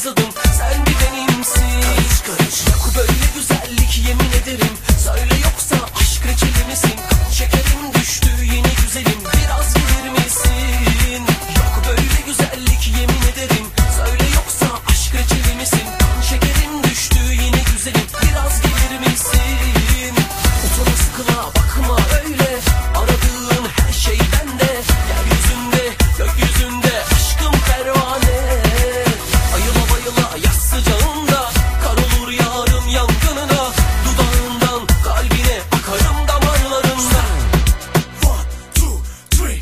kazıdım, sen bir benimsin. Karış karış yok böyle güzellik, yemin ederim. Söyle yoksa aşk reçeli misin? Şekerim düştü yeni güzelim, biraz gelir misin? Yok böyle güzellik, yemin ederim. Söyle yoksa aşk reçeli misin? Şekerim düştü yeni güzelim, biraz gelir misin? Utana sıkıla bakma öyle, aradığın her şey bende. Yeryüzünde gökyüzünde aşkım pervane. Ayıla bayıla yaz sıcağında, kar olur yağarım yangınına. Dudağından kalbine akarım damarlarında. One, two, three,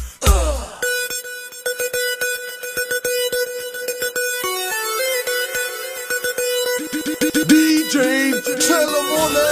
DJ, tell 'em all that.